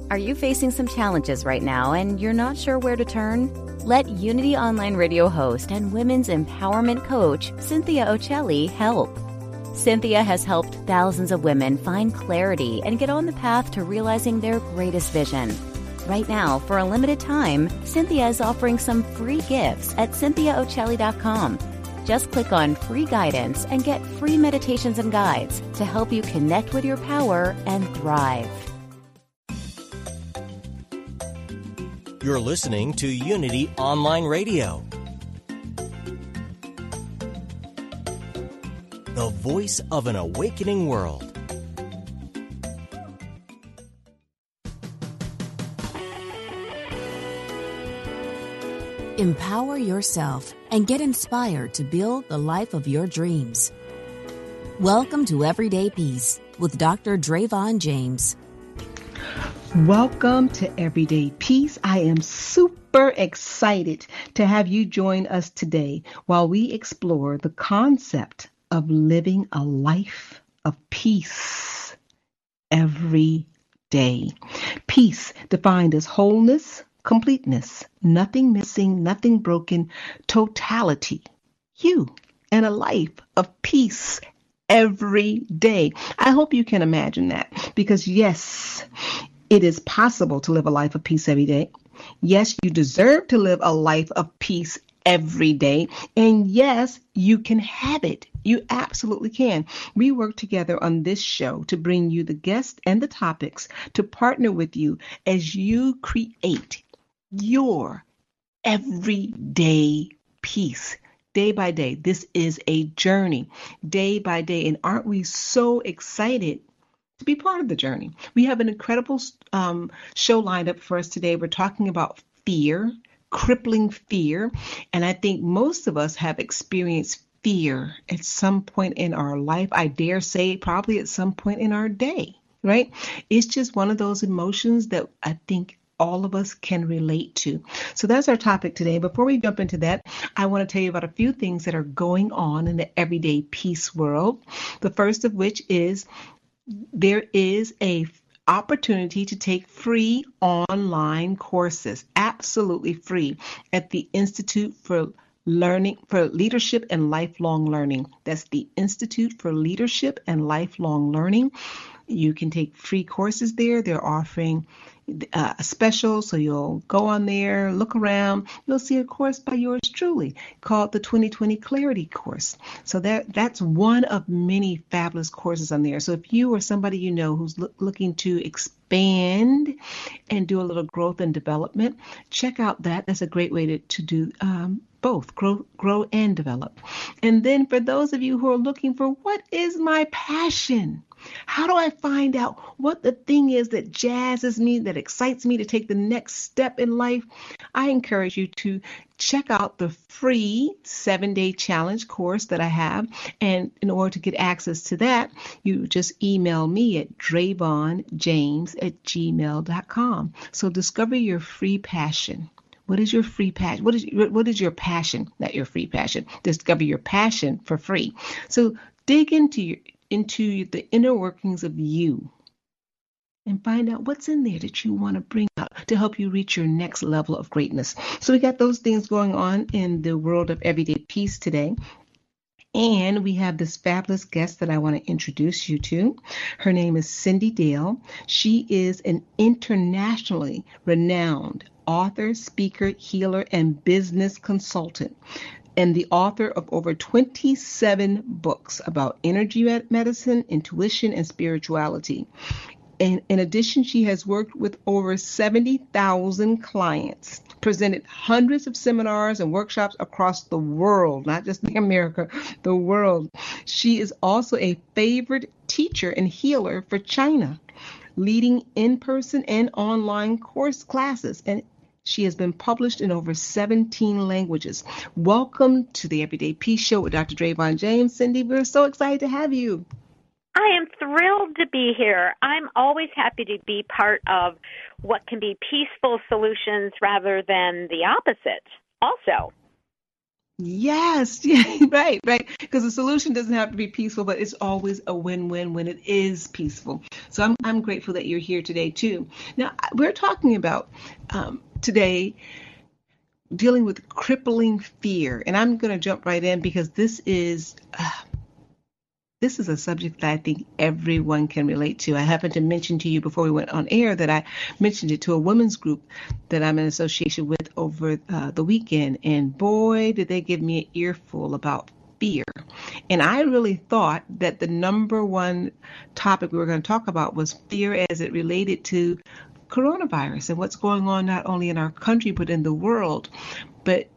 Are you facing some challenges right now and you're not sure where to turn? Let Unity Online Radio host and women's empowerment coach, Cynthia Ocelli, help. Cynthia has helped thousands of women find clarity and get on the path to realizing their greatest vision. Right now, for a limited time, Cynthia is offering some free gifts at CynthiaOcelli.com. Just click on free guidance and get free meditations and guides to help you connect with your power and thrive. You're listening to Unity Online Radio, the voice of an awakening world. Empower yourself and get inspired to build the life of your dreams. Welcome to Everyday Peace with Dr. Drayvon James. Welcome to Everyday Peace. I am super excited to have you join us today while we explore the concept of living a life of peace every day. Peace defined as wholeness, completeness, nothing missing, nothing broken, totality. You and a life of peace every day. I hope you can imagine that because yes, it is possible to live a life of peace every day. Yes, you deserve to live a life of peace every day. And yes, you can have it. You absolutely can. We work together on this show to bring you the guests and the topics to partner with you as you create your everyday peace. Day by day. This is a journey, day by day. And aren't we so excited to be part of the journey? We have an incredible show lined up for us today. We're talking about fear, crippling fear. And I think most of us have experienced fear at some point in our life. I dare say probably at some point in our day, right? It's just one of those emotions that I think all of us can relate to. So that's our topic today. Before we jump into that, I want to tell you about a few things that are going on in the everyday peace world. The first of which is there is a opportunity to take free online courses, absolutely free, at the Institute for Leadership and Lifelong Learning. That's the Institute for Leadership and Lifelong Learning. You can take free courses there. They're offering a special, so you'll go on there, look around, you'll see a course by yours truly called the 2020 Clarity Course. So that's one of many fabulous courses on there. So if you or somebody you know who's looking to expand and do a little growth and development, check out that. That's a great way to do both, grow and develop. And then for those of you who are looking for what is my passion? How do I find out what the thing is that jazzes me, that excites me to take the next step in life? I encourage you to check out the free 7-day challenge course that I have. And in order to get access to that, you just email me at DrayvonJames@gmail.com. So discover your free passion. What is your free passion? What is your passion? Not your free passion. Discover your passion for free. So dig into the inner workings of you and find out what's in there that you want to bring out to help you reach your next level of greatness. So we got those things going on in the world of everyday peace today. And we have this fabulous guest that I want to introduce you to. Her name is Cyndi Dale. She is an internationally renowned author, speaker, healer, and business consultant, and the author of over 27 books about energy medicine, intuition, and spirituality. And in addition, she has worked with over 70,000 clients, presented hundreds of seminars and workshops across the world, not just America, the world. She is also a favored teacher and healer for China, leading in-person and online course classes. And she has been published in over 17 languages. Welcome to the Everyday Peace Show with Dr. Drayvon James. Cyndi, we're so excited to have you. I am thrilled to be here. I'm always happy to be part of what can be peaceful solutions rather than the opposite also. Yes, yeah, right. Because the solution doesn't have to be peaceful, but it's always a win-win when it is peaceful. So I'm grateful that you're here today too. Now we're talking about today dealing with crippling fear, and I'm going to jump right in because this is a subject that I think everyone can relate to. I happened to mention to you before we went on air that I mentioned it to a women's group that I'm in association with over the weekend. And boy, did they give me an earful about fear. And I really thought that the number one topic we were going to talk about was fear as it related to coronavirus and what's going on not only in our country, but in the world. But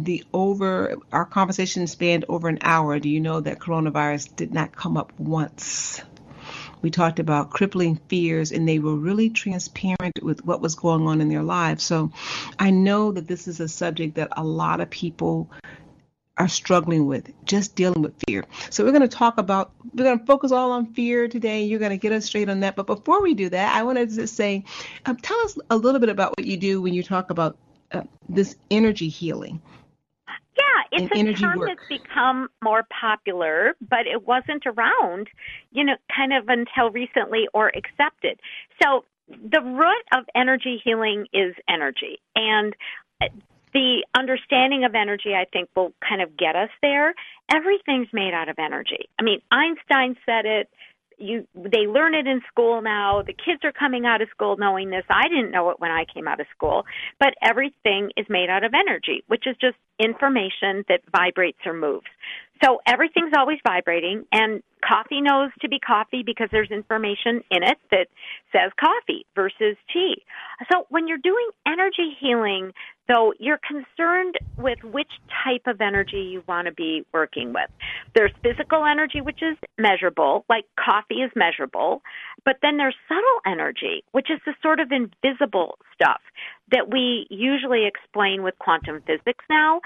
our conversation spanned over an hour. Do you know that coronavirus did not come up once? We talked about crippling fears, and they were really transparent with what was going on in their lives. So I know that this is a subject that a lot of people are struggling with, just dealing with fear. So we're going to focus all on fear today. You're going to get us straight on that. But before we do that, I wanted to say, tell us a little bit about what you do when you talk about this energy healing. Yeah, it's a term that's become more popular, but it wasn't around, kind of until recently or accepted. So the root of energy healing is energy. And the understanding of energy, I think, will kind of get us there. Everything's made out of energy. I mean, Einstein said it. They learn it in school now. The kids are coming out of school knowing this. I didn't know it when I came out of school. But everything is made out of energy, which is just information that vibrates or moves. So everything's always vibrating, and coffee knows to be coffee because there's information in it that says coffee versus tea. So when you're doing energy healing, though, you're concerned with which type of energy you want to be working with. There's physical energy, which is measurable, like coffee is measurable, but then there's subtle energy, which is the sort of invisible stuff that we usually explain with quantum physics now.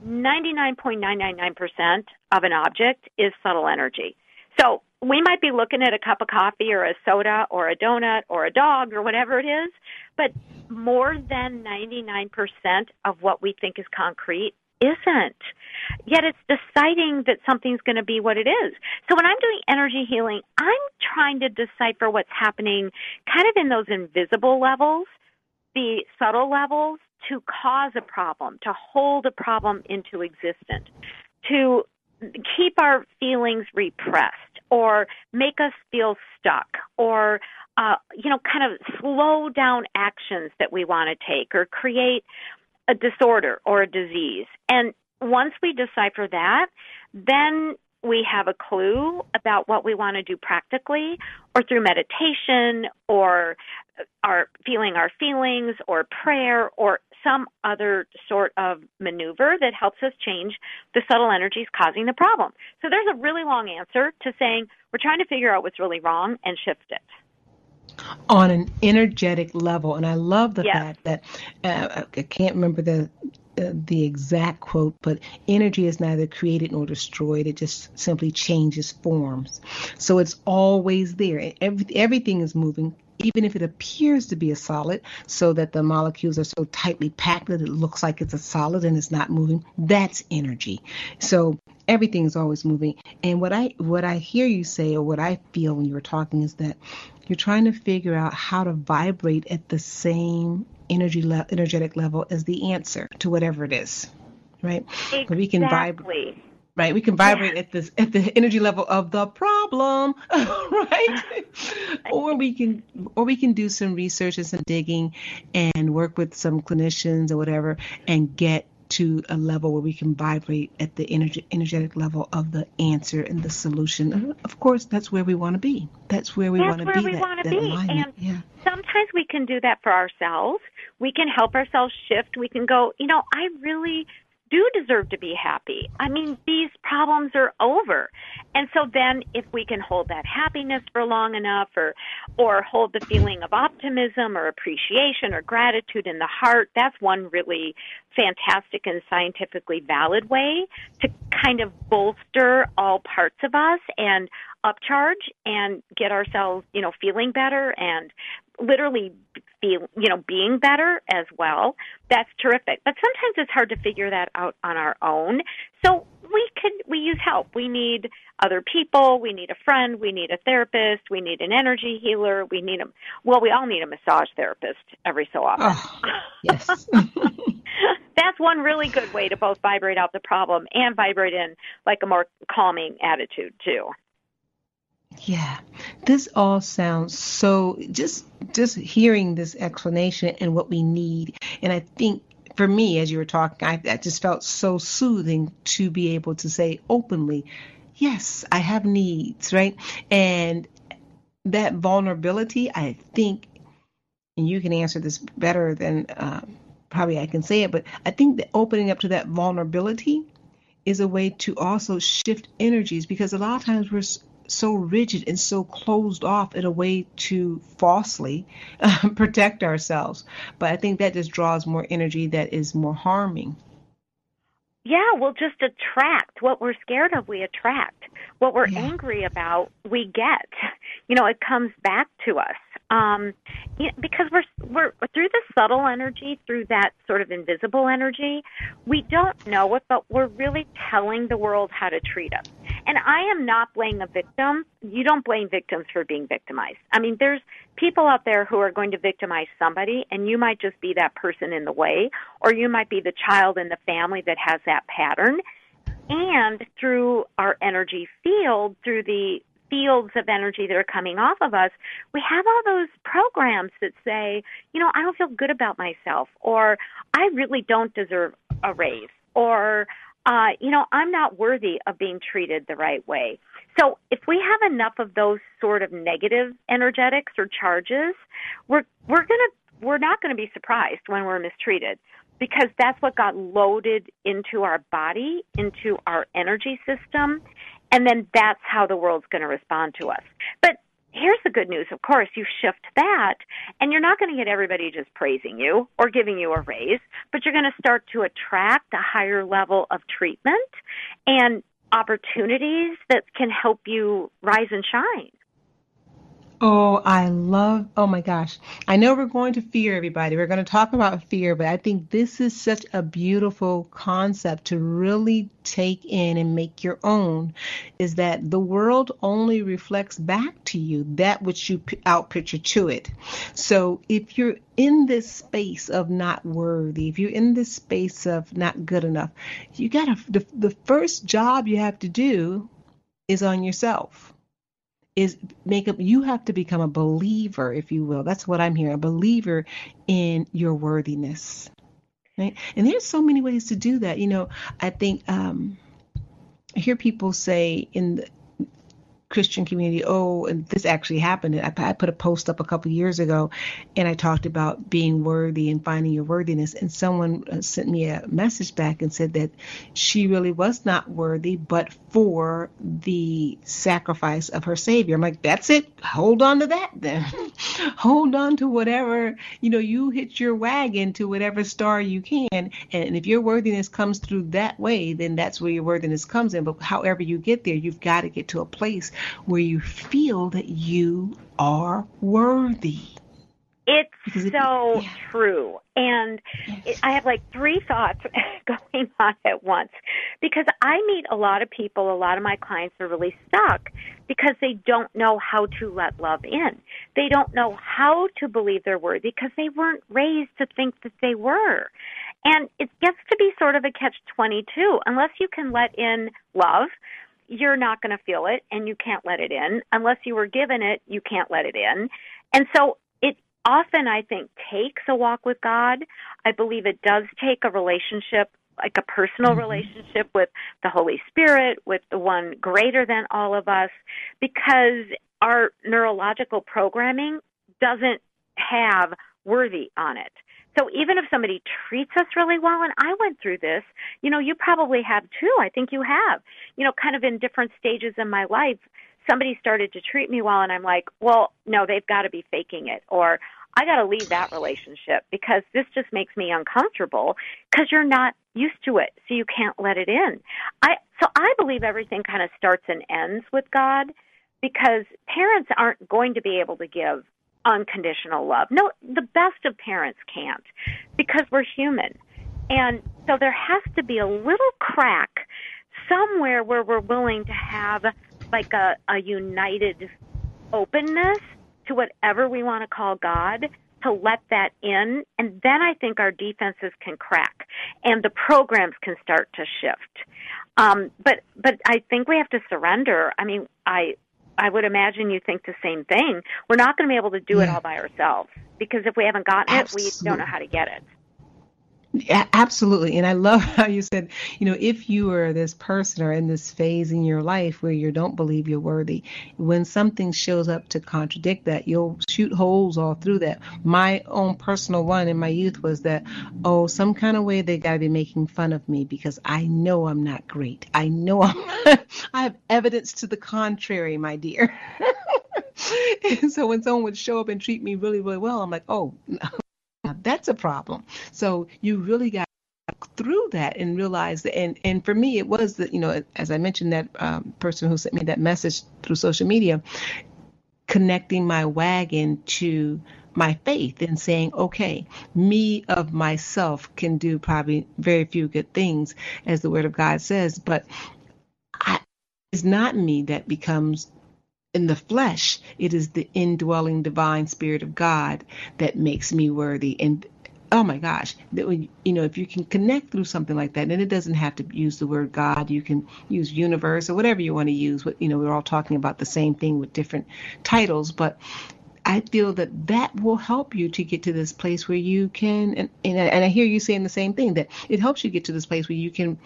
99.999% of an object is subtle energy. So we might be looking at a cup of coffee or a soda or a donut or a dog or whatever it is, but more than 99% of what we think is concrete isn't. Yet it's deciding that something's going to be what it is. So when I'm doing energy healing, I'm trying to decipher what's happening kind of in those invisible levels, the subtle levels, to cause a problem, to hold a problem into existence, to keep our feelings repressed or make us feel stuck or, kind of slow down actions that we want to take or create a disorder or a disease. And once we decipher that, then we have a clue about what we want to do practically or through meditation or our feelings or prayer or some other sort of maneuver that helps us change the subtle energies causing the problem. So there's a really long answer to saying we're trying to figure out what's really wrong and shift it. On an energetic level. And I love the fact that I can't remember the exact quote, but energy is neither created nor destroyed. It just simply changes forms. So it's always there. Everything is moving, even if it appears to be a solid, so that the molecules are so tightly packed that it looks like it's a solid and it's not moving. That's energy. So everything is always moving. And what I hear you say, or what I feel when you were talking, is that you're trying to figure out how to vibrate at the same energetic level as the answer to whatever it is, right? Exactly. We can vibrate. Right, we can vibrate at the energy level of the problem, right? Or we can do some research and some digging, and work with some clinicians or whatever, and get to a level where we can vibrate at the energetic level of the answer and the solution. Of course, that's where we want to be. That's where we want to be. That's where we want to be. And sometimes we can do that for ourselves. We can help ourselves shift. We can go, I really do deserve to be happy. I mean, these problems are over. And so then if we can hold that happiness for long enough, or hold the feeling of optimism or appreciation or gratitude in the heart, that's one really fantastic and scientifically valid way to kind of bolster all parts of us and upcharge and get ourselves, feeling better and literally being better as well. That's terrific. But sometimes it's hard to figure that out on our own. So we use help. We need other people. We need a friend. We need a therapist. We need an energy healer. We all need a massage therapist every so often. Oh, yes. That's one really good way to both vibrate out the problem and vibrate in like a more calming attitude too. Yeah, this all sounds so, just hearing this explanation and what we need. And I think for me, as you were talking, I just felt so soothing to be able to say openly, yes, I have needs, right? And that vulnerability, I think, and you can answer this better than probably I can say it, but I think that opening up to that vulnerability is a way to also shift energies, because a lot of times we're so rigid and so closed off in a way to falsely protect ourselves. But I think that just draws more energy that is more harming. Yeah, we'll just attract what we're scared of. We attract what we're angry about. We get, it comes back to us. Because we're through the subtle energy, through that sort of invisible energy, we don't know it, but we're really telling the world how to treat us. And I am not blaming a victim. You don't blame victims for being victimized. I mean, there's people out there who are going to victimize somebody, and you might just be that person in the way, or you might be the child in the family that has that pattern. And through our energy field, through the fields of energy that are coming off of us, we have all those programs that say, I don't feel good about myself, or I really don't deserve a raise, or I'm not worthy of being treated the right way. So if we have enough of those sort of negative energetics or charges, we're not going to be surprised when we're mistreated, because that's what got loaded into our body, into our energy system, and then that's how the world's going to respond to us. But here's the good news. Of course, you shift that, and you're not going to get everybody just praising you or giving you a raise, but you're going to start to attract a higher level of treatment and opportunities that can help you rise and shine. Oh my gosh. I know we're going to fear, everybody. We're going to talk about fear, but I think this is such a beautiful concept to really take in and make your own, is that the world only reflects back to you that which you outpicture to it. So if you're in this space of not worthy, if you're in this space of not good enough, the first job you have to do is on yourself. You have to become a believer, if you will. That's what I'm hearing, a believer in your worthiness. Right? And there's so many ways to do that. I think I hear people say in the Christian community, and this actually happened. I put a post up a couple years ago, and I talked about being worthy and finding your worthiness. And someone sent me a message back and said that she really was not worthy, but for the sacrifice of her Savior. I'm like, that's it. Hold on to that then. Hold on to whatever, you hitch your wagon to whatever star you can. And if your worthiness comes through that way, then that's where your worthiness comes in. But however you get there, you've got to get to a place where you feel that you are worthy. It's so true. And I have like three thoughts going on at once, because I meet a lot of people, a lot of my clients are really stuck because they don't know how to let love in. They don't know how to believe they're worthy because they weren't raised to think that they were. And it gets to be sort of a catch-22. Unless you can let in love, you're not going to feel it, and you can't let it in. Unless you were given it, you can't let it in. And so it often, I think, takes a walk with God. I believe it does take a relationship, like a personal relationship with the Holy Spirit, with the one greater than all of us, because our neurological programming doesn't have worthy on it. So even if somebody treats us really well, and I went through this, you probably have too. I think you have, kind of in different stages in my life, somebody started to treat me well, and I'm like, well, no, they've got to be faking it, or I got to leave that relationship because this just makes me uncomfortable, because you're not used to it, so you can't let it in. So I believe everything kind of starts and ends with God, because parents aren't going to be able to give unconditional love. No, the best of parents can't, because we're human. And so there has to be a little crack somewhere where we're willing to have like a united openness to whatever we want to call God, to let that in, and then I think our defenses can crack and the programs can start to shift. But I think we have to surrender. I mean, I would imagine you think the same thing. We're not going to be able to do it all by ourselves, because if we haven't gotten it, we don't know how to get it. Yeah, absolutely. And I love how you said, if you are this person or in this phase in your life where you don't believe you're worthy, when something shows up to contradict that, you'll shoot holes all through that. My own personal one in my youth was that, some kind of way they got to be making fun of me because I know I'm not great. I know I have evidence to the contrary, my dear. And so when someone would show up and treat me really, really well, I'm like, oh, no. That's a problem. So you really got through that and realize that. And for me, it was that, as I mentioned, that person who sent me that message through social media, connecting my wagon to my faith and saying, okay, me of myself can do probably very few good things, as the word of God says, but it's not me that becomes in the flesh. It is the indwelling divine spirit of God that makes me worthy. And oh my gosh, if you can connect through something like that, and it doesn't have to use the word God, you can use universe or whatever you want to use. We're all talking about the same thing with different titles, but I feel that will help you to get to this place where you can, and I hear you saying the same thing, that it helps you get to this place where you can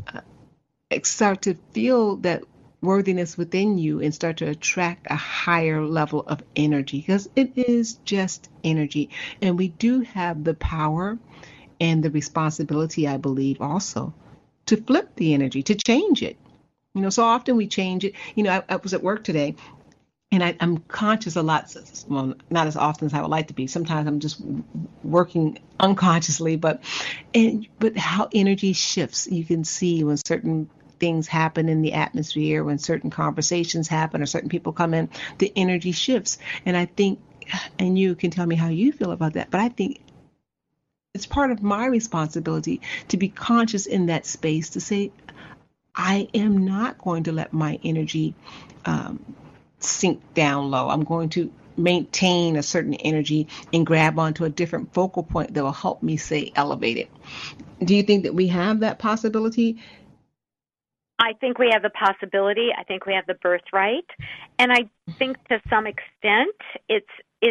start to feel that worthiness within you and start to attract a higher level of energy, because it is just energy. And we do have the power and the responsibility, I believe, also to flip the energy, to change it. So often we change it. I was at work today, and I'm conscious a lot, well, not as often as I would like to be. Sometimes I'm just working unconsciously, but how energy shifts. You can see when certain things happen in the atmosphere, when certain conversations happen or certain people come in, the energy shifts. And I think, and you can tell me how you feel about that, but I think it's part of my responsibility to be conscious in that space, to say, I am not going to let my energy sink down low. I'm going to maintain a certain energy and grab onto a different focal point that will help me stay elevated. Do you think that we have that possibility? I think we have the possibility. I think we have the birthright, and I think to some extent it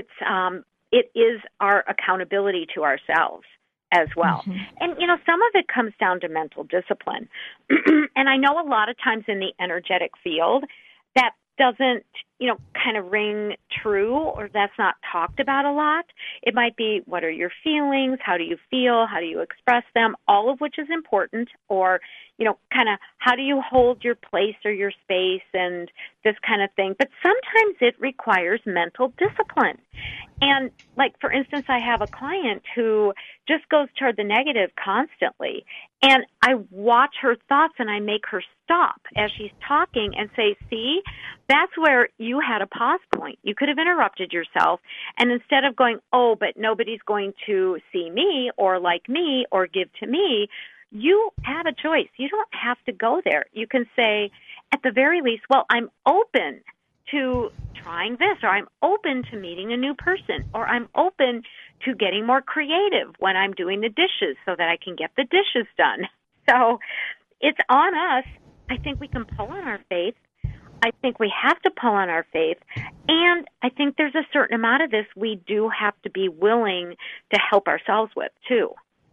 is our accountability to ourselves as well. Mm-hmm. And some of it comes down to mental discipline. And I know a lot of times in the energetic field that doesn't kind of ring true, or that's not talked about a lot. It might be, what are your feelings? How do you feel? How do you express them? All of which is important. Or kind of how do you hold your place or your space and this kind of thing. But sometimes it requires mental discipline. And like, for instance, I have a client who just goes toward the negative constantly. And I watch her thoughts and I make her stop as she's talking and say, see, that's where you had a pause point. You could have interrupted yourself. And instead of going, oh, but nobody's going to see me or like me or give to me, you have a choice. You don't have to go there. You can say, at the very least, well, I'm open to trying this, or I'm open to meeting a new person, or I'm open to getting more creative when I'm doing the dishes so that I can get the dishes done. So it's on us. I think we can pull on our faith. I think we have to pull on our faith. And I think there's a certain amount of this we do have to be willing to help ourselves with, too.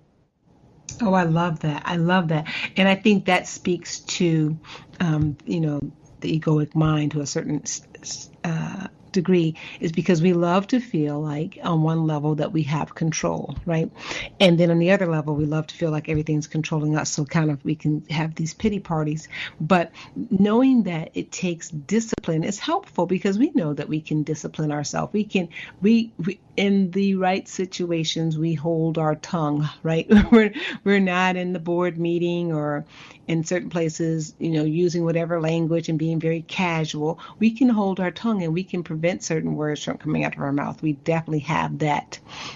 Oh, I love that. I love that. And I think that speaks to, the egoic mind to a certain degree, is because we love to feel like on one level that we have control, right? And then on the other level, we love to feel like everything's controlling us. So kind of we can have these pity parties. But knowing that it takes discipline is helpful, because we know that we can discipline ourselves. We in the right situations, we hold our tongue, right? We're not in the board meeting or in certain places, using whatever language and being very casual. We can hold hold our tongue and we can prevent certain words from coming out of our mouth. We definitely have that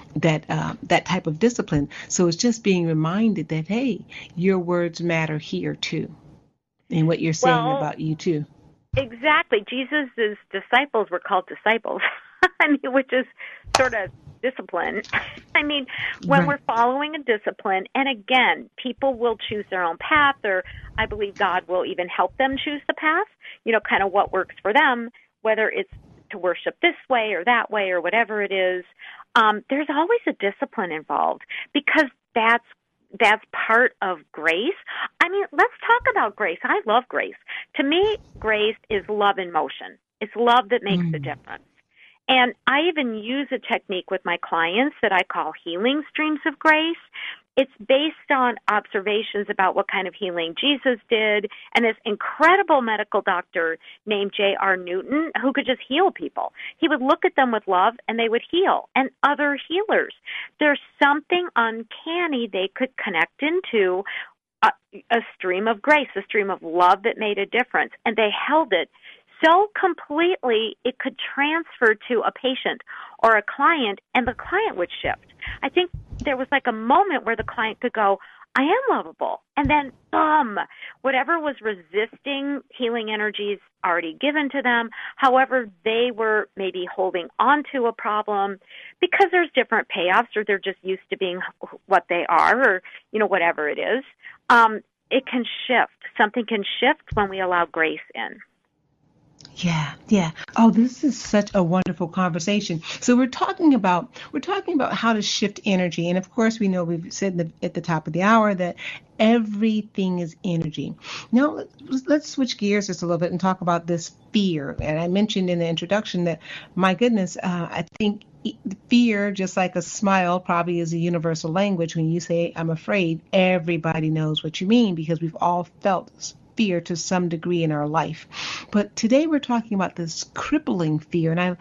type of discipline. So it's just being reminded that, hey, your words matter here too, and what you're saying about you too. Exactly. Jesus' disciples were called disciples, I mean, which is sort of discipline. I mean, when we're following a discipline, and again, people will choose their own path, or I believe God will even help them choose the path, kind of what works for them, whether it's to worship this way or that way or whatever it is. There's always a discipline involved, because that's part of grace. I mean, let's talk about grace. I love grace. To me, grace is love in motion. It's love that makes the difference. And I even use a technique with my clients that I call healing streams of grace. It's based on observations about what kind of healing Jesus did, and this incredible medical doctor named J.R. Newton, who could just heal people. He would look at them with love, and they would heal, and other healers. There's something uncanny they could connect into, a stream of grace, a stream of love that made a difference, and they held it so completely it could transfer to a patient or a client, and the client would shift. I think there was like a moment where the client could go, I am lovable. And then, whatever was resisting healing energies already given to them, however they were maybe holding on to a problem, because there's different payoffs, or they're just used to being what they are, or, whatever it is, it can shift. Something can shift when we allow grace in. Yeah. Oh, this is such a wonderful conversation. So we're talking about how to shift energy, and of course we know we've said at the top of the hour that everything is energy. Now let's switch gears just a little bit and talk about this fear. And I mentioned in the introduction that, my goodness, I think fear, just like a smile, probably is a universal language. When you say I'm afraid, everybody knows what you mean, because we've all felt fear to some degree in our life. But today we're talking about this crippling fear, and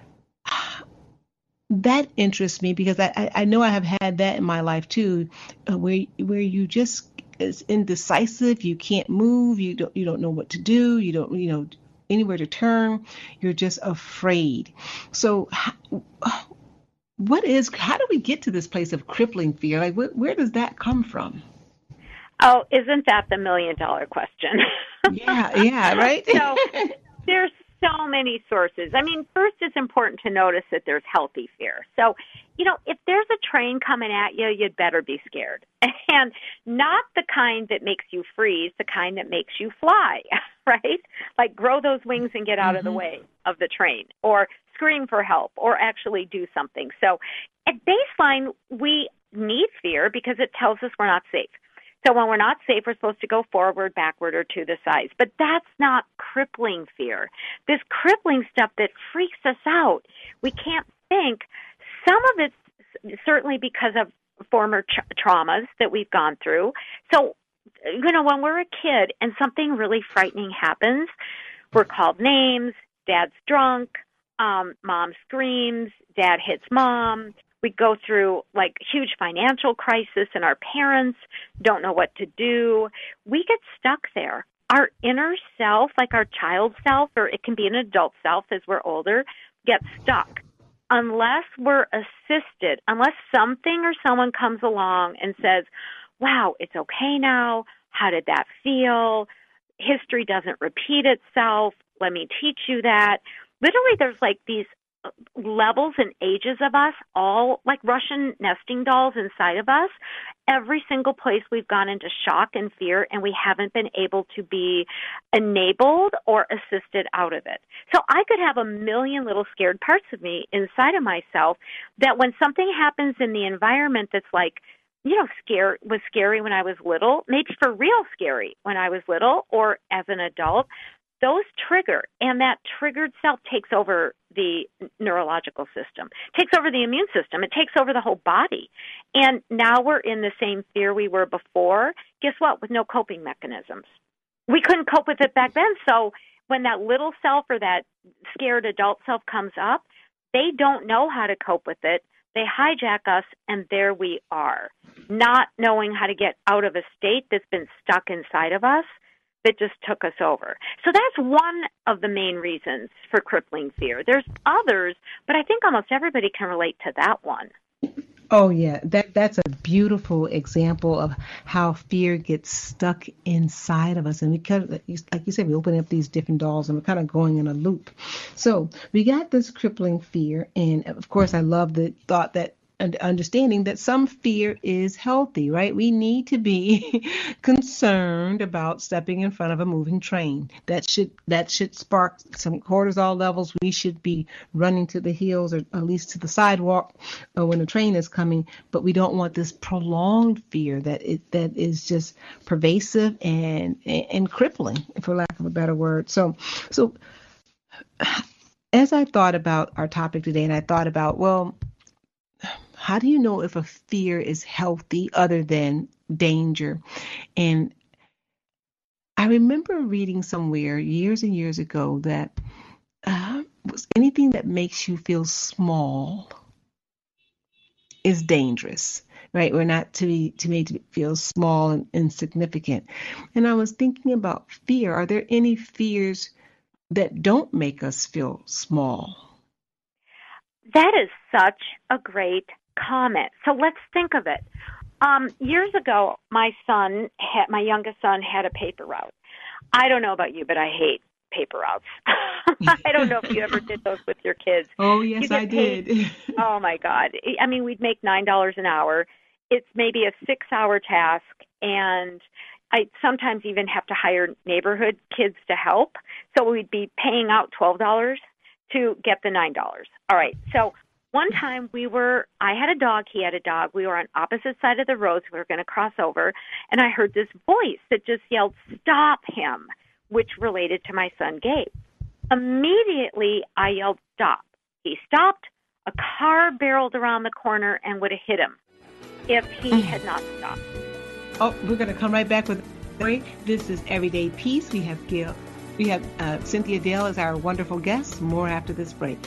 that interests me, because I know I have had that in my life too, where you just is indecisive, you can't move, you don't know what to do, you don't anywhere to turn, you're just afraid. So how do we get to this place of crippling fear? Like, where does that come from? Oh, isn't that the $1 million question? Yeah, right? So there's so many sources. I mean, first, it's important to notice that there's healthy fear. So, if there's a train coming at you, you'd better be scared. And not the kind that makes you freeze, the kind that makes you fly, right? Like, grow those wings and get out of the way of the train, or scream for help, or actually do something. So at baseline, we need fear because it tells us we're not safe. So when we're not safe, we're supposed to go forward, backward, or to the sides. But that's not crippling fear. This crippling stuff that freaks us out, we can't think. Some of it's certainly because of former traumas that we've gone through. So, when we're a kid and something really frightening happens, we're called names, dad's drunk, mom screams, dad hits mom. We go through like huge financial crisis, and our parents don't know what to do. We get stuck there. Our inner self, like our child self, or it can be an adult self as we're older, gets stuck. Unless we're assisted, unless something or someone comes along and says, wow, it's okay now. How did that feel? History doesn't repeat itself. Let me teach you that. Literally, there's like these levels and ages of us, all like Russian nesting dolls inside of us. Every single place we've gone into shock and fear, and we haven't been able to be enabled or assisted out of it. So I could have a million little scared parts of me inside of myself that when something happens in the environment that's like, was scary when I was little, maybe for real scary when I was little or as an adult, those trigger, and that triggered self takes over the neurological system, takes over the immune system, it takes over the whole body. And now we're in the same fear we were before. Guess what? With no coping mechanisms. We couldn't cope with it back then. So when that little self or that scared adult self comes up, they don't know how to cope with it. They hijack us, and there we are, not knowing how to get out of a state that's been stuck inside of us. that just took us over. So that's one of the main reasons for crippling fear. There's others, but I think almost everybody can relate to that one. Oh yeah, that's a beautiful example of how fear gets stuck inside of us, and we kind of, like you said, we open up these different dolls, and we're kind of going in a loop. So we got this crippling fear, and of course, I love the thought that and understanding that some fear is healthy, right? We need to be concerned about stepping in front of a moving train. That should spark some cortisol levels. We should be running to the hills or at least to the sidewalk when a train is coming. But we don't want this prolonged fear that is just pervasive and crippling, for lack of a better word. So as I thought about our topic today, and I thought about, well, how do you know if a fear is healthy other than danger? And I remember reading somewhere years and years ago that anything that makes you feel small is dangerous, right? We're not to be made to feel small and insignificant. And I was thinking about fear. Are there any fears that don't make us feel small? That is such a great comment. So let's think of it. Years ago, my youngest son had a paper route. I don't know about you, but I hate paper routes. I don't know if you ever did those with your kids. Oh, yes, I did. Oh, my God. I mean, we'd make $9 an hour. It's maybe a 6-hour task, and I sometimes even have to hire neighborhood kids to help. So we'd be paying out $12 to get the $9. All right. So one time I had a dog, he had a dog. We were on opposite side of the roads. We were going to cross over, and I heard this voice that just yelled, "Stop him," which related to my son, Gabe. Immediately, I yelled, "Stop." He stopped. A car barreled around the corner and would have hit him if he had not stopped. Oh, we're going to come right back with a break. This is Everyday Peace. We have Cynthia Dale as our wonderful guest. More after this break.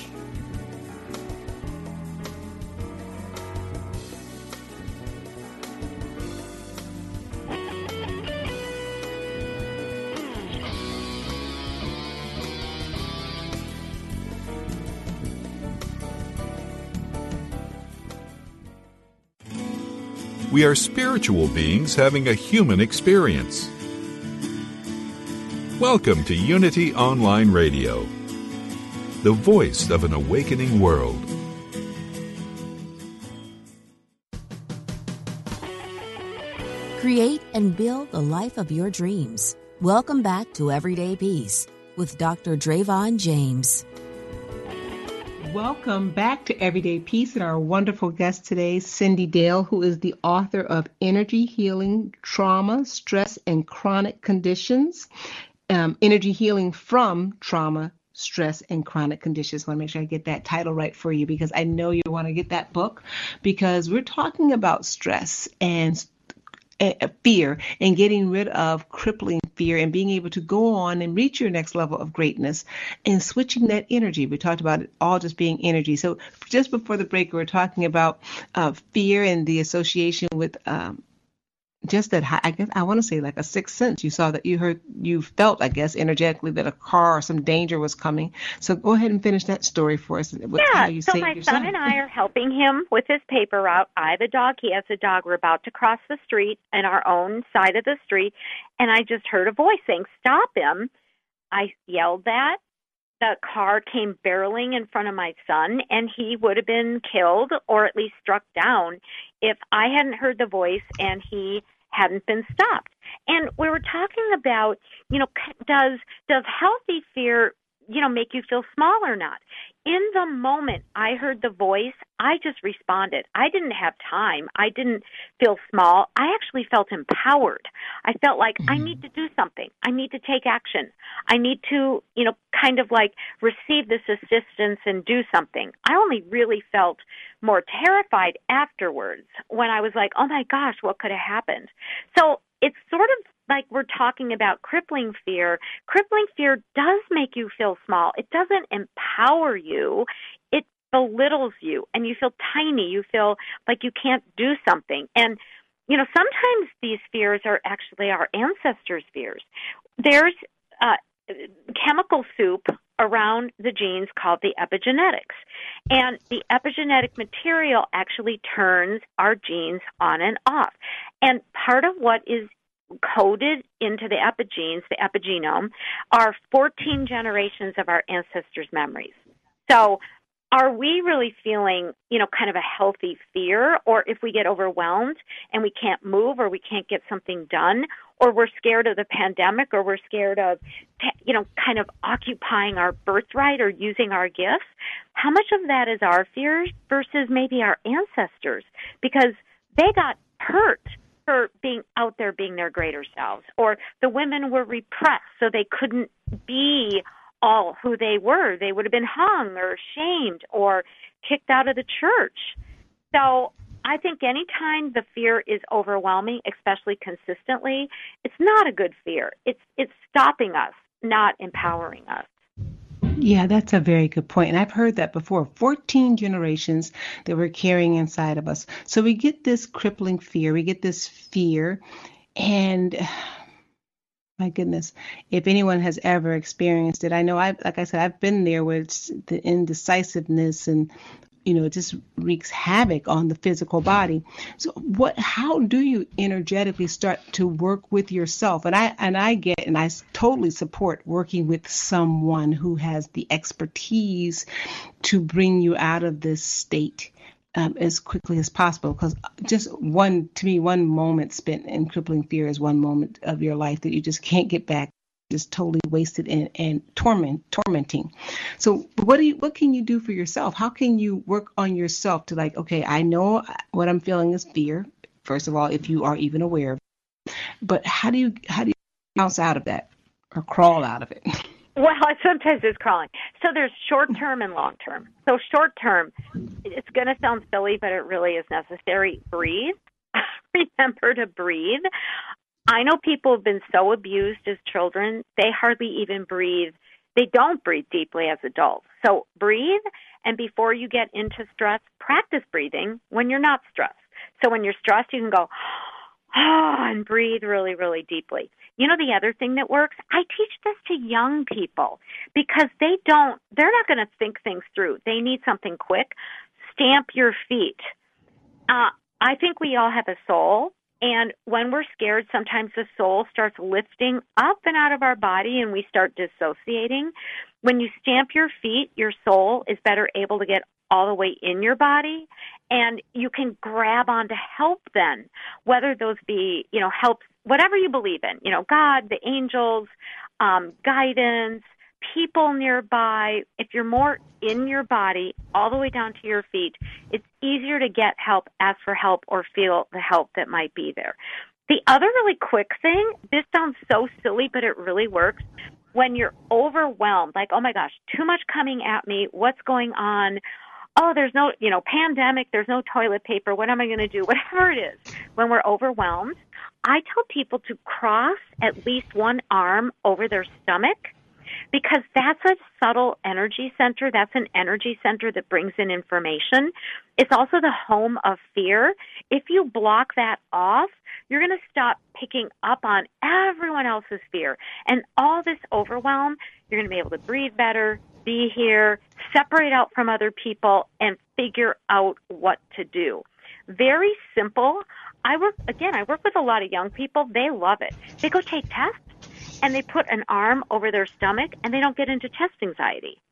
We are spiritual beings having a human experience. Welcome to Unity Online Radio, the voice of an awakening world. Create and build the life of your dreams. Welcome back to Everyday Peace with Dr. Drayvon James. Welcome back to Everyday Peace, and our wonderful guest today, Cindy Dale, who is the author of Energy Healing, Trauma, Stress, and Chronic Conditions. Energy Healing from Trauma, Stress, and Chronic Conditions. I want to make sure I get that title right for you, because I know you want to get that book, because we're talking about stress and fear and getting rid of crippling fear and being able to go on and reach your next level of greatness and switching that energy. We talked about it all just being energy. So just before the break, we were talking about fear and the association with just that, I guess I want to say like a sixth sense. You saw that, you felt, I guess, energetically that a car or some danger was coming. So go ahead and finish that story for us. So my son and I are helping him with his paper route. I have a dog, he has a dog. We're about to cross the street in our own side of the street, and I just heard a voice saying, "Stop him." I yelled that. The car came barreling in front of my son, and he would have been killed or at least struck down if I hadn't heard the voice and he hadn't been stopped. And we were talking about, does healthy fear, make you feel small or not? In the moment I heard the voice, I just responded. I didn't have time. I didn't feel small. I actually felt empowered. I felt like I need to do something. I need to take action. I need to, kind of like receive this assistance and do something. I only really felt more terrified afterwards when I was like, oh my gosh, what could have happened? So it's sort of like we're talking about crippling fear. Crippling fear does make you feel small. It doesn't empower you. It belittles you, and you feel tiny. You feel like you can't do something. And, sometimes these fears are actually our ancestors' fears. there's chemical soup around the genes called the epigenetics. And the epigenetic material actually turns our genes on and off. And part of what is coded into the epigenes, the epigenome, are 14 generations of our ancestors' memories. So are we really feeling, kind of a healthy fear, or if we get overwhelmed and we can't move or we can't get something done, or we're scared of the pandemic, or we're scared of, kind of occupying our birthright or using our gifts, how much of that is our fears versus maybe our ancestors? Because they got hurt for being out there being their greater selves, or the women were repressed so they couldn't be all who they were. They would have been hung or shamed or kicked out of the church. So I think anytime the fear is overwhelming, especially consistently, it's not a good fear. It's stopping us, not empowering us. Yeah, that's a very good point. And I've heard that before. 14 generations that we're carrying inside of us. So we get this crippling fear. We get this fear. And my goodness, if anyone has ever experienced it, I know, like I said, I've been there where it's the indecisiveness and it just wreaks havoc on the physical body. So how do you energetically start to work with yourself? And I totally support working with someone who has the expertise to bring you out of this state as quickly as possible. Because one moment spent in crippling fear is one moment of your life that you just can't get back. Just totally wasted and tormenting. So what can you do for yourself? How can you work on yourself to okay, I know what I'm feeling is fear, first of all, if you are even aware of it. But how do you bounce out of that or crawl out of it? Well, sometimes it's crawling. So there's short term and long term. So short term, it's going to sound silly, but it really is necessary. Breathe. Remember to breathe. I know people have been so abused as children, they hardly even breathe. They don't breathe deeply as adults. So breathe, and before you get into stress, practice breathing when you're not stressed. So when you're stressed, you can go, and breathe really, really deeply. The other thing that works, I teach this to young people because they're not going to think things through. They need something quick. Stamp your feet. I think we all have a soul. And when we're scared, sometimes the soul starts lifting up and out of our body and we start dissociating. When you stamp your feet, your soul is better able to get all the way in your body, and you can grab onto help then, whether those be, help, whatever you believe in, God, the angels, guidance, people nearby. If you're more in your body, all the way down to your feet, it's easier to get help, ask for help, or feel the help that might be there. The other really quick thing, this sounds so silly, but it really works. When you're overwhelmed, like, oh my gosh, too much coming at me, what's going on? Oh, there's no, pandemic, there's no toilet paper, what am I going to do? Whatever it is, when we're overwhelmed, I tell people to cross at least one arm over their stomach, because that's a subtle energy center. That's an energy center that brings in information. It's also the home of fear. If you block that off, you're going to stop picking up on everyone else's fear. And all this overwhelm, you're going to be able to breathe better, be here, separate out from other people, and figure out what to do. Very simple. I work with a lot of young people. They love it. They go take tests, and they put an arm over their stomach, and they don't get into test anxiety.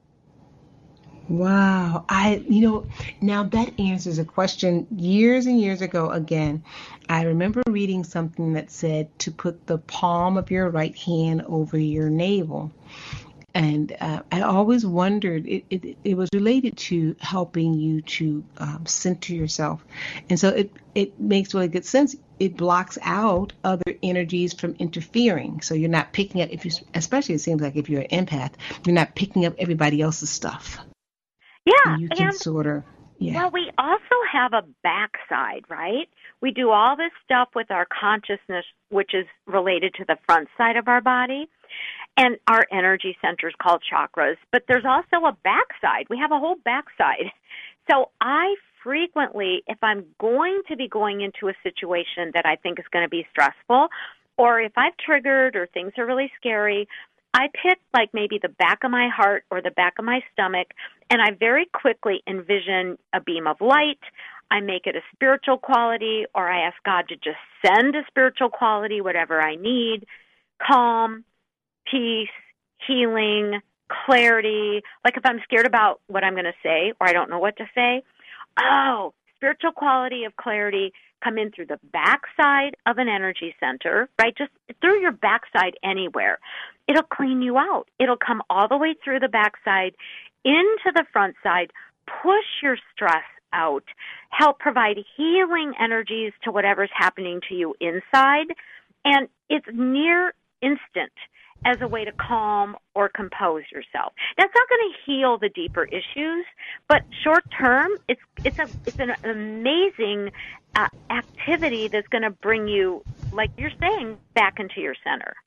Wow. Now that answers a question years and years ago. Again, I remember reading something that said to put the palm of your right hand over your navel. And I always wondered, it was related to helping you to center yourself. And so it makes really good sense. It blocks out other energies from interfering. So you're not picking up, especially it seems like if you're an empath, you're not picking up everybody else's stuff. Yeah. And you can Well, we also have a backside, right? We do all this stuff with our consciousness, which is related to the front side of our body. And our energy centers called chakras, but there's also a backside. We have a whole backside. So I frequently, if I'm going to be going into a situation that I think is going to be stressful, Or if I've triggered or things are really scary, I pick like maybe the back of my heart or the back of my stomach, and I very quickly envision a beam of light. I make it a spiritual quality, or I ask God to just send a spiritual quality, whatever I need, calm, peace, healing, clarity. Like if I'm scared about what I'm going to say or I don't know what to say, spiritual quality of clarity come in through the backside of an energy center, right? Just through your backside anywhere. It'll clean you out. It'll come all the way through the backside into the front side, push your stress out, help provide healing energies to whatever's happening to you inside. And it's near instant as a way to calm or compose yourself. Now, it's not going to heal the deeper issues, but short term, it's an amazing activity that's going to bring you, like you're saying, back into your center.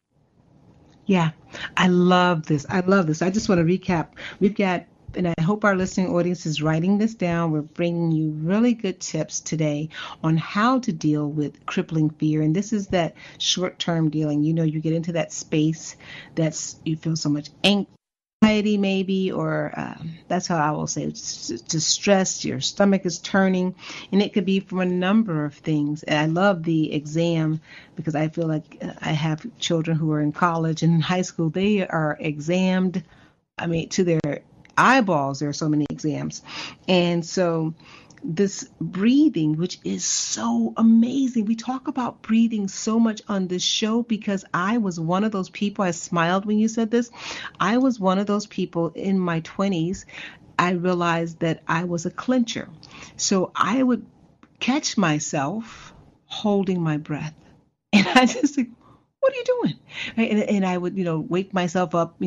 Yeah, I love this. I just want to recap. We've got, and I hope our listening audience is writing this down. We're bringing you really good tips today on how to deal with crippling fear. And this is that short-term dealing. You know, you get into that space you feel so much anxiety maybe, or that's how I will say it, just stress, your stomach is turning, and it could be from a number of things. And I love the exam because I feel like I have children who are in college and in high school. They are examined, to their eyeballs. There are so many exams. And so this breathing, which is so amazing. We talk about breathing so much on this show because I was one of those people. I smiled when you said this. I was one of those people in my 20s. I realized that I was a clincher. So I would catch myself holding my breath. And I just like, what are you doing? Right? And I would, wake myself up,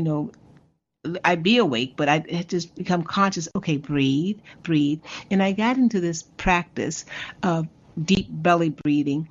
I'd be awake, but I'd just become conscious. Okay, breathe. And I got into this practice of deep belly breathing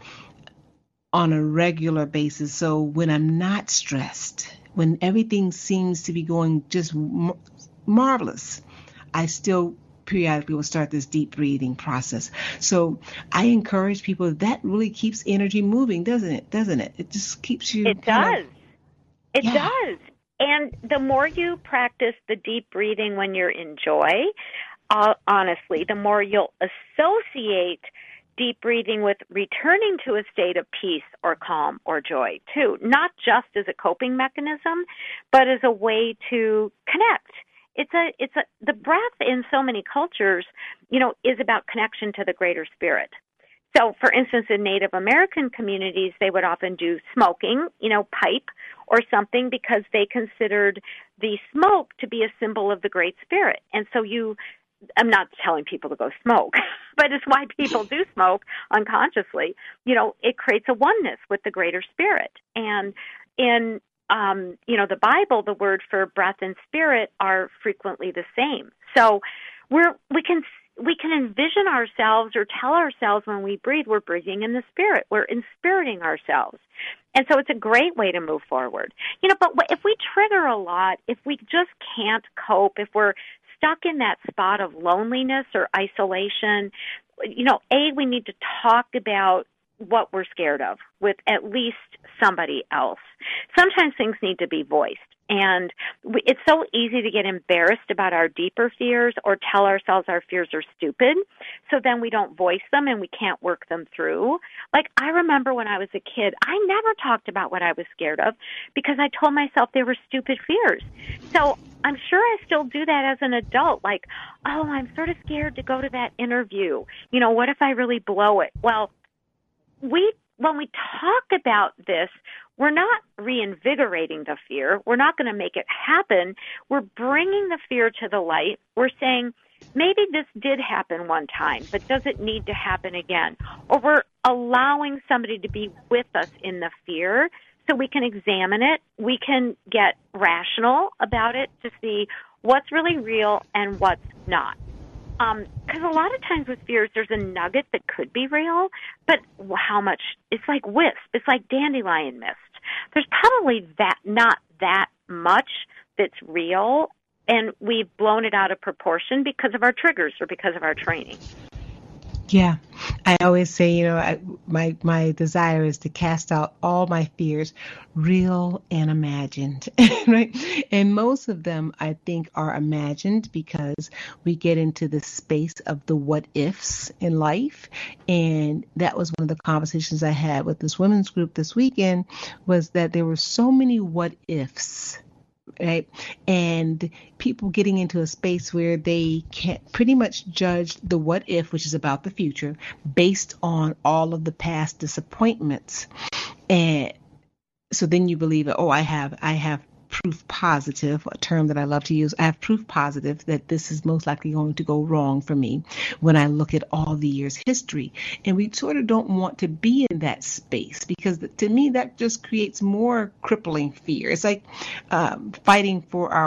on a regular basis. So when I'm not stressed, when everything seems to be going just marvelous, I still periodically will start this deep breathing process. So I encourage people, that really keeps energy moving, doesn't it? It just keeps you. It does. It does. And the more you practice the deep breathing when you're in joy, honestly, the more you'll associate deep breathing with returning to a state of peace or calm or joy, too. Not just as a coping mechanism, but as a way to connect. The breath in so many cultures, is about connection to the greater spirit. So, for instance, in Native American communities, they would often do smoking, pipe or something, because they considered the smoke to be a symbol of the Great Spirit. And so I'm not telling people to go smoke, but it's why people do smoke unconsciously. It creates a oneness with the greater spirit. And in, the Bible, the word for breath and spirit are frequently the same. So we can envision ourselves or tell ourselves when we breathe, we're breathing in the spirit. We're inspiriting ourselves. And so it's a great way to move forward. But if we trigger a lot, if we just can't cope, if we're stuck in that spot of loneliness or isolation, we need to talk about what we're scared of with at least somebody else. Sometimes things need to be voiced. And it's so easy to get embarrassed about our deeper fears or tell ourselves our fears are stupid. So then we don't voice them and we can't work them through. Like I remember when I was a kid, I never talked about what I was scared of because I told myself they were stupid fears. So I'm sure I still do that as an adult. Like, I'm sort of scared to go to that interview. What if I really blow it? Well, when we talk about this, we're not reinvigorating the fear. We're not going to make it happen. We're bringing the fear to the light. We're saying, maybe this did happen one time, but does it need to happen again? Or we're allowing somebody to be with us in the fear so we can examine it. We can get rational about it to see what's really real and what's not. Because a lot of times with fears, there's a nugget that could be real, but how much? It's like wisp. It's like dandelion mist. There's probably not that much that's real, and we've blown it out of proportion because of our triggers or because of our training. Yeah, I always say, my desire is to cast out all my fears, real and imagined, right? And most of them, I think, are imagined because we get into the space of the what ifs in life. And that was one of the conversations I had with this women's group this weekend, was that there were so many what ifs, right? And people getting into a space where they can't pretty much judge the what if, which is about the future, based on all of the past disappointments. And so then you believe, oh, I have proof positive, a term that I love to use. I have proof positive that this is most likely going to go wrong for me when I look at all the years' history. And we sort of don't want to be in that space, because to me that just creates more crippling fear. It's like fighting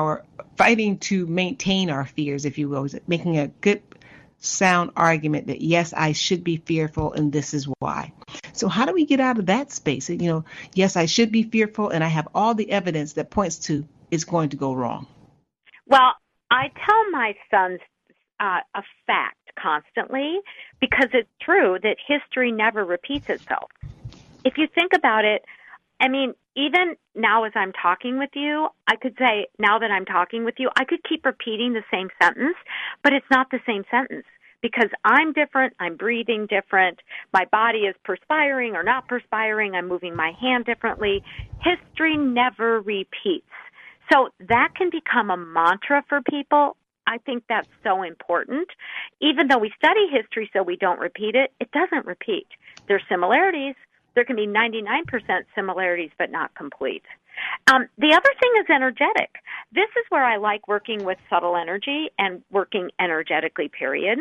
to maintain our fears, if you will, making a good sound argument that yes, I should be fearful and this is why. So how do we get out of that space? Yes, I should be fearful and I have all the evidence that points to it's going to go wrong. Well, I tell my sons a fact constantly, because it's true that history never repeats itself. If you think about it, I mean, even now as I'm talking with you, I could say, now that I'm talking with you, I could keep repeating the same sentence, but it's not the same sentence, because I'm different, I'm breathing different, my body is perspiring or not perspiring, I'm moving my hand differently. History never repeats. So that can become a mantra for people. I think that's so important. Even though we study history so we don't repeat it, it doesn't repeat. There's similarities. There can be 99% similarities, but not complete. The other thing is energetic. This is where I like working with subtle energy and working energetically, period.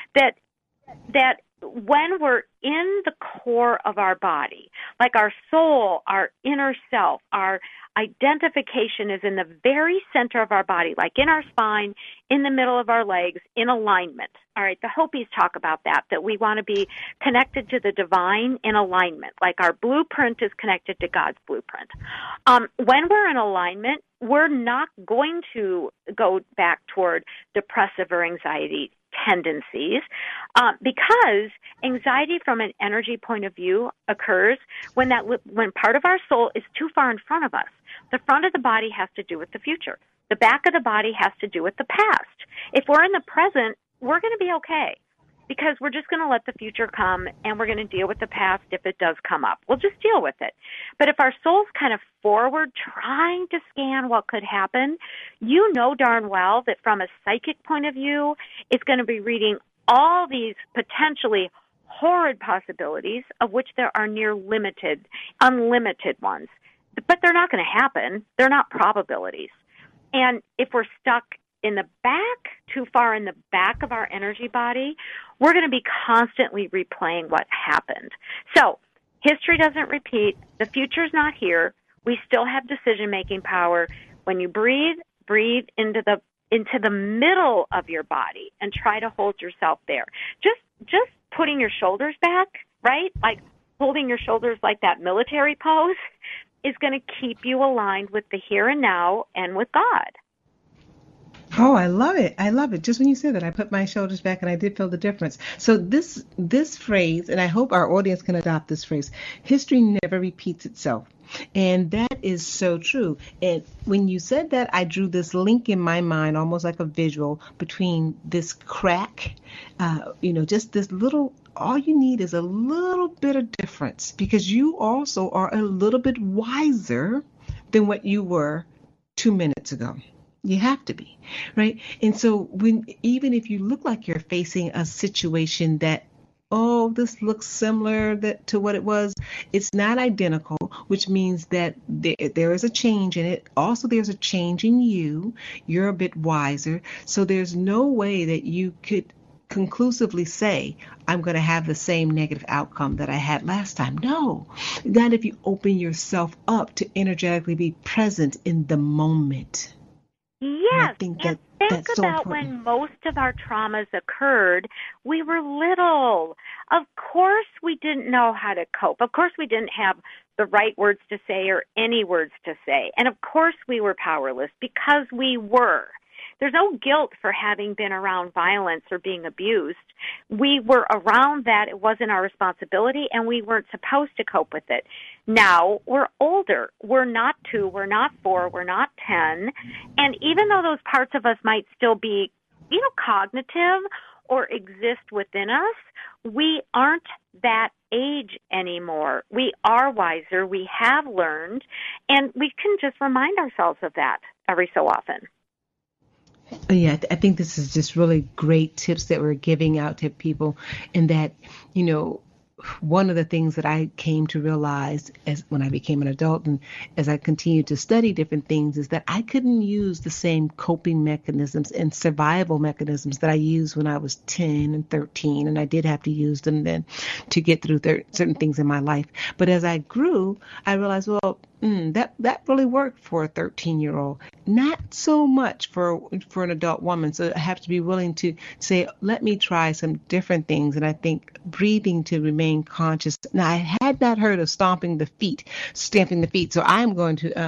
That when we're in the core of our body, like our soul, our inner self, our identification is in the very center of our body, like in our spine, in the middle of our legs, in alignment. All right, the Hopis talk about that we want to be connected to the divine in alignment, like our blueprint is connected to God's blueprint. When we're in alignment, we're not going to go back toward depressive or anxiety tendencies, because anxiety from an energy point of view occurs when part of our soul is too far in front of us. The front of the body has to do with the future. The back of the body has to do with the past. If we're in the present, we're going to be okay, because we're just going to let the future come and we're going to deal with the past if it does come up. We'll just deal with it. But if our soul's kind of forward, trying to scan what could happen, you know darn well that from a psychic point of view, it's going to be reading all these potentially horrid possibilities, of which there are near unlimited ones. But they're not going to happen. They're not probabilities. And if we're stuck in the back, too far in the back of our energy body, we're going to be constantly replaying what happened. So history doesn't repeat. The future's not here. We still have decision-making power. When you breathe into the middle of your body and try to hold yourself there. Just putting your shoulders back, right? Like holding your shoulders like that military pose is going to keep you aligned with the here and now and with God. Oh, I love it. I love it. Just when you said that, I put my shoulders back and I did feel the difference. So this phrase, and I hope our audience can adopt this phrase, history never repeats itself. And that is so true. And when you said that, I drew this link in my mind, almost like a visual, between this crack, just this little, all you need is a little bit of difference, because you also are a little bit wiser than what you were 2 minutes ago. You have to be, right? And so even if you look like you're facing a situation that, oh, this looks similar to what it was, it's not identical, which means that there is a change in it. Also, there's a change in you. You're a bit wiser. So there's no way that you could conclusively say, I'm going to have the same negative outcome that I had last time. No, not if you open yourself up to energetically be present in the moment. Yes, and think that's so about important. when most of our traumas occurred, we were little. Of course we didn't know how to cope. Of course we didn't have the right words to say or any words to say. And of course we were powerless, because we were. There's no guilt for having been around violence or being abused. We were around that. It wasn't our responsibility, and we weren't supposed to cope with it. Now we're older. We're not 2, we're not 4, we're not 10. And even though those parts of us might still be, cognitive or exist within us, we aren't that age anymore. We are wiser. We have learned, and we can just remind ourselves of that every so often. Yeah, I think this is just really great tips that we're giving out to people, and that, one of the things that I came to realize as when I became an adult and as I continued to study different things is that I couldn't use the same coping mechanisms and survival mechanisms that I used when I was 10 and 13. And I did have to use them then to get through certain things in my life. But as I grew, I realized, well, that really worked for a 13-year-old. Not so much for an adult woman. So I have to be willing to say, let me try some different things. And I think breathing to remain conscious. Now, I had not heard of stamping the feet. So I'm going to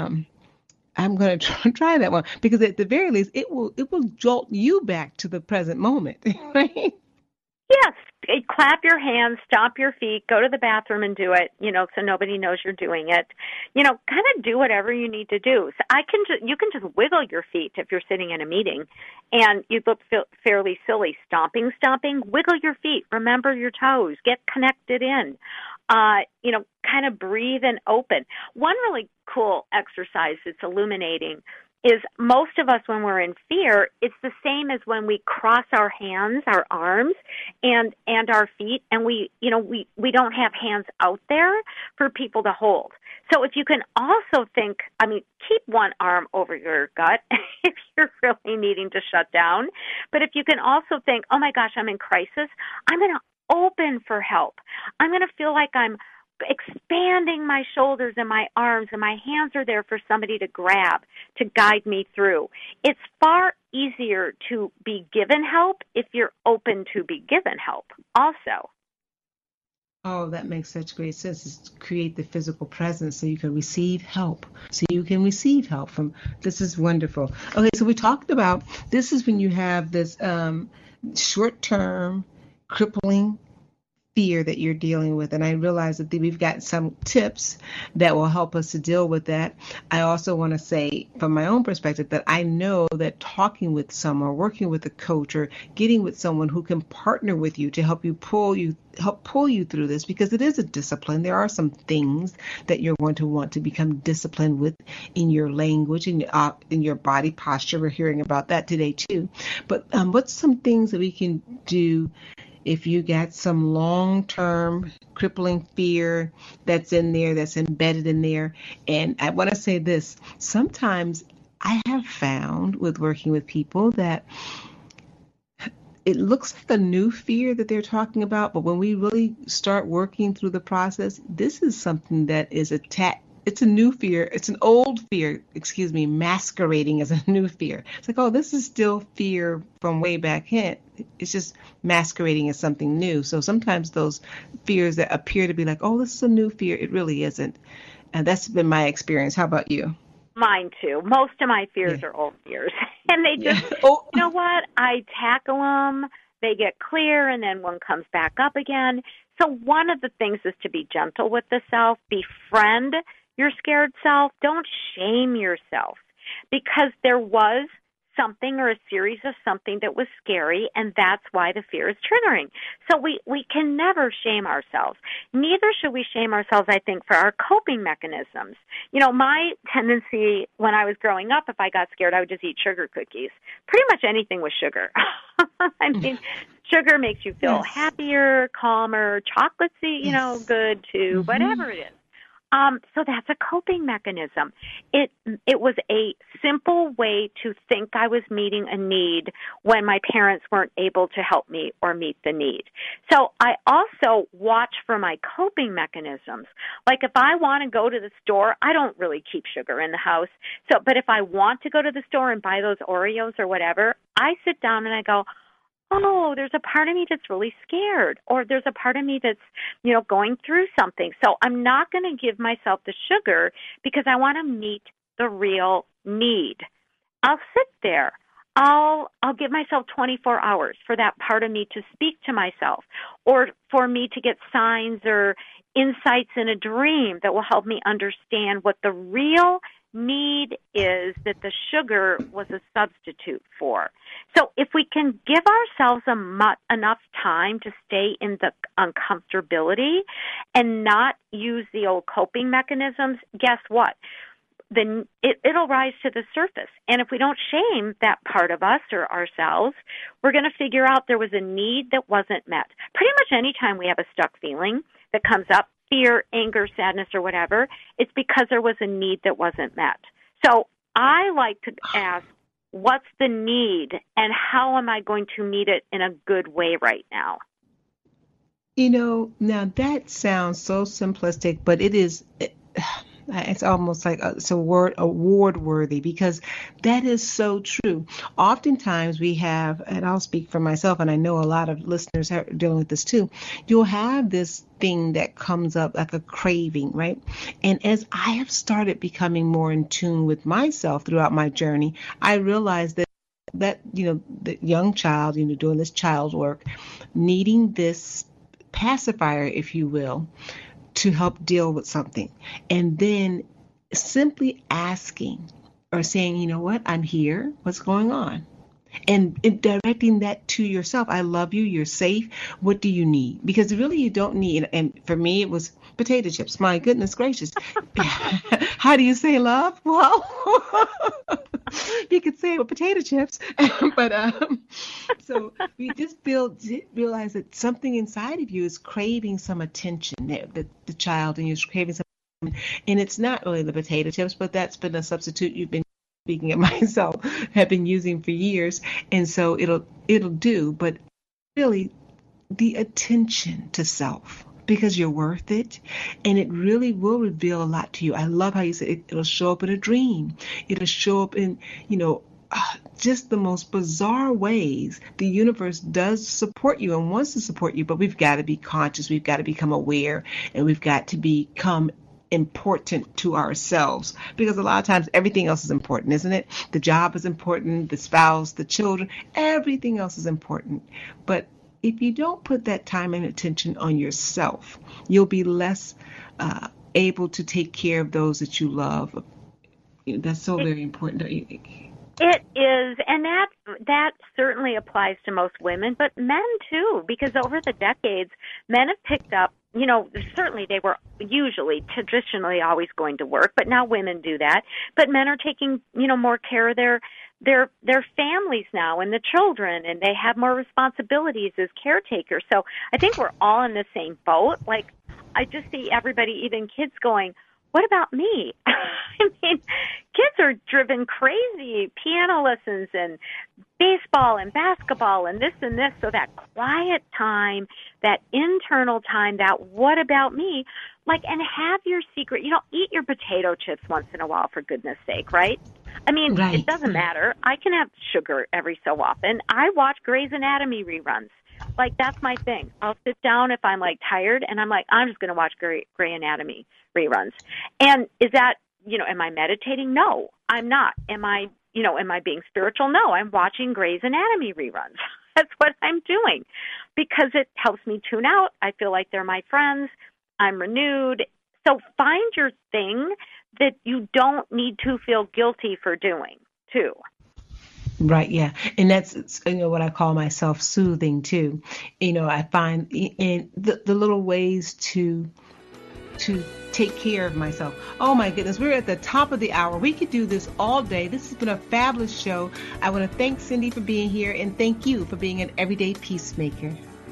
try that one, because at the very least, it will jolt you back to the present moment, right? Yes. Clap your hands, stomp your feet, go to the bathroom and do it, so nobody knows you're doing it. Kind of do whatever you need to do. So you can just wiggle your feet if you're sitting in a meeting and you look fairly silly. Stomping, wiggle your feet. Remember your toes. Get connected in. Kind of breathe and open. One really cool exercise that's illuminating is most of us, when we're in fear, it's the same as when we cross our hands, our arms, and our feet, and we don't have hands out there for people to hold. So if you can also think, keep one arm over your gut if you're really needing to shut down. But if you can also think, oh my gosh, I'm in crisis, I'm going to open for help. I'm going to feel like I'm expanding my shoulders and my arms, and my hands are there for somebody to grab, to guide me through. It's far easier to be given help if you're open to be given help also. Oh, that makes such great sense. It's to create the physical presence so you can receive help. From this is wonderful. Okay, so we talked about this is when you have this short-term crippling fear that you're dealing with. And I realize that we've got some tips that will help us to deal with that. I also want to say from my own perspective that I know that talking with someone, working with a coach, or getting with someone who can partner with you to help pull you through this, because it is a discipline. There are some things that you're going to want to become disciplined with in your language and in your body posture. We're hearing about that today too. But what's some things that we can do if you got some long-term crippling fear that's in there, that's embedded in there? And I want to say this, sometimes I have found with working with people that it looks like a new fear that they're talking about, but when we really start working through the process, this is something that is it's a new fear. It's an old fear, masquerading as a new fear. It's like, oh, this is still fear from way back in. It's just masquerading as something new. So sometimes those fears that appear to be like, oh, this is a new fear, it really isn't. And that's been my experience. How about you? Mine too. Most of my fears are old fears. And they just, you know what? I tackle them, they get clear, and then one comes back up again. So one of the things is to be gentle with the self, befriend your scared self. Don't shame yourself, because there was something or a series of something that was scary, and that's why the fear is triggering. So we can never shame ourselves. Neither should we shame ourselves, I think, for our coping mechanisms. My tendency when I was growing up, if I got scared, I would just eat sugar cookies. Pretty much anything with sugar. Sugar makes you feel happier, calmer, chocolatey, good too, whatever it is. So that's a coping mechanism. It was a simple way to think I was meeting a need when my parents weren't able to help me or meet the need. So I also watch for my coping mechanisms. Like if I want to go to the store, I don't really keep sugar in the house. But if I want to go to the store and buy those Oreos or whatever, I sit down and I go, oh, there's a part of me that's really scared, or there's a part of me that's, going through something. So I'm not going to give myself the sugar because I want to meet the real need. I'll sit there. I'll give myself 24 hours for that part of me to speak to myself, or for me to get signs or insights in a dream that will help me understand what the real need is that the sugar was a substitute for. So if we can give ourselves enough time to stay in the uncomfortability and not use the old coping mechanisms, guess what? Then it'll rise to the surface. And if we don't shame that part of us or ourselves, we're going to figure out there was a need that wasn't met. Pretty much any time we have a stuck feeling that comes up, fear, anger, sadness, or whatever, it's because there was a need that wasn't met. So I like to ask, what's the need and how am I going to meet it in a good way right now? Now that sounds so simplistic, but it's almost like it's award-worthy, because that is so true. Oftentimes we have, and I'll speak for myself, and I know a lot of listeners are dealing with this too, you'll have this thing that comes up like a craving, right? And as I have started becoming more in tune with myself throughout my journey, I realized that the young child, doing this child work, needing this pacifier, if you will, to help deal with something. And then simply asking or saying, you know what, I'm here, what's going on? And directing that to yourself. I love you, you're safe, what do you need? Because really you don't need, and for me it was potato chips. My goodness gracious. How do you say love? Well, you could say it with potato chips. But so we just realize that something inside of you is craving some attention, the child, and you're craving some, and it's not really the potato chips, but that's been a substitute you've been, speaking of myself, have been using for years. And so it'll do, but really the attention to self, because you're worth it, and it really will reveal a lot to you. I love how you said it'll show up in a dream. It'll show up in, just the most bizarre ways. The universe does support you and wants to support you, but we've got to be conscious. We've got to become aware, and we've got to become important to ourselves, because a lot of times everything else is important, isn't it? The job is important, the spouse, the children, everything else is important. But if you don't put that time and attention on yourself, you'll be less able to take care of those that you love. That's so very important, don't you think? It is, and that certainly applies to most women, but men too, because over the decades, men have picked up, certainly they were usually traditionally always going to work, but now women do that. But men are taking, more care of their families now and the children, and they have more responsibilities as caretakers. So I think we're all in the same boat. Like, I just see everybody, even kids, going, what about me? I mean, kids are driven crazy, piano lessons and baseball and basketball and this and this. So that quiet time, that internal time, that what about me, and have your secret, eat your potato chips once in a while, for goodness sake, right? I mean, right. It doesn't matter. I can have sugar every so often. I watch Grey's Anatomy reruns. That's my thing. I'll sit down if I'm tired, and I'm just going to watch Grey Anatomy reruns. And is that, am I meditating? No, I'm not. Am I being spiritual? No, I'm watching Grey's Anatomy reruns. That's what I'm doing, because it helps me tune out. I feel like they're my friends. I'm renewed. So find your thing that you don't need to feel guilty for doing, too. Right, yeah. And that's, what I call my self-soothing, too. I find in the little ways to take care of myself. Oh, my goodness. We're at the top of the hour. We could do this all day. This has been a fabulous show. I want to thank Cindy for being here, and thank you for being an everyday peacemaker.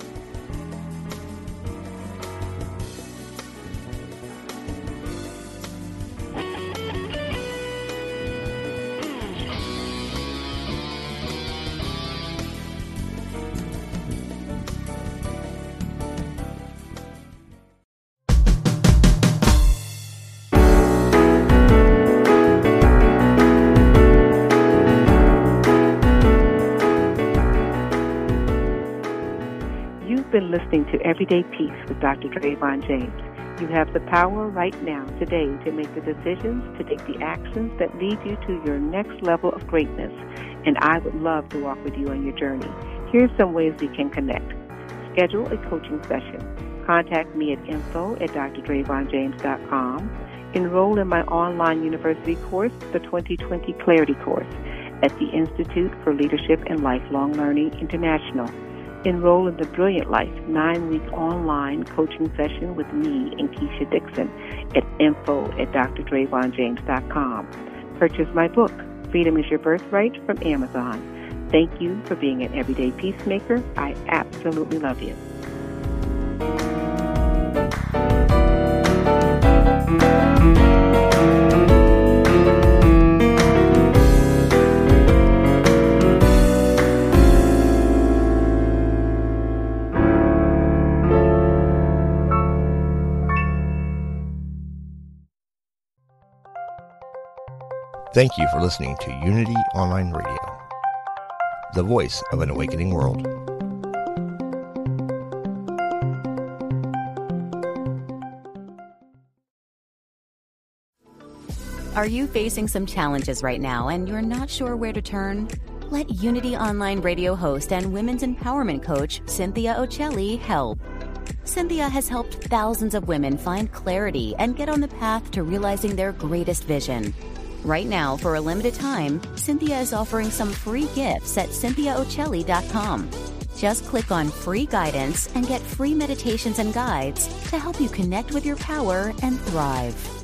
Been listening to Everyday Peace with Dr. Drayvon James. You have the power right now, today, to make the decisions, to take the actions that lead you to your next level of greatness. and I would love to walk with you on your journey. Here's some ways we can connect. Schedule a coaching session. Contact me at info@drdravonjames.com. Enroll in my online university course, the 2020 Clarity course, at the Institute for Leadership and Lifelong Learning International. Enroll in the Brilliant Life 9-week online coaching session with me and Keisha Dixon at info@drdravonjames.com. Purchase my book, Freedom is Your Birthright, from Amazon. Thank you for being an everyday peacemaker. I absolutely love you. Thank you for listening to Unity Online Radio, the voice of an awakening world. Are you facing some challenges right now and you're not sure where to turn? Let Unity Online Radio host and women's empowerment coach Cynthia Ocelli help. Cynthia has helped thousands of women find clarity and get on the path to realizing their greatest vision. Right now, for a limited time, Cynthia is offering some free gifts at CynthiaOcelli.com. Just click on free guidance and get free meditations and guides to help you connect with your power and thrive.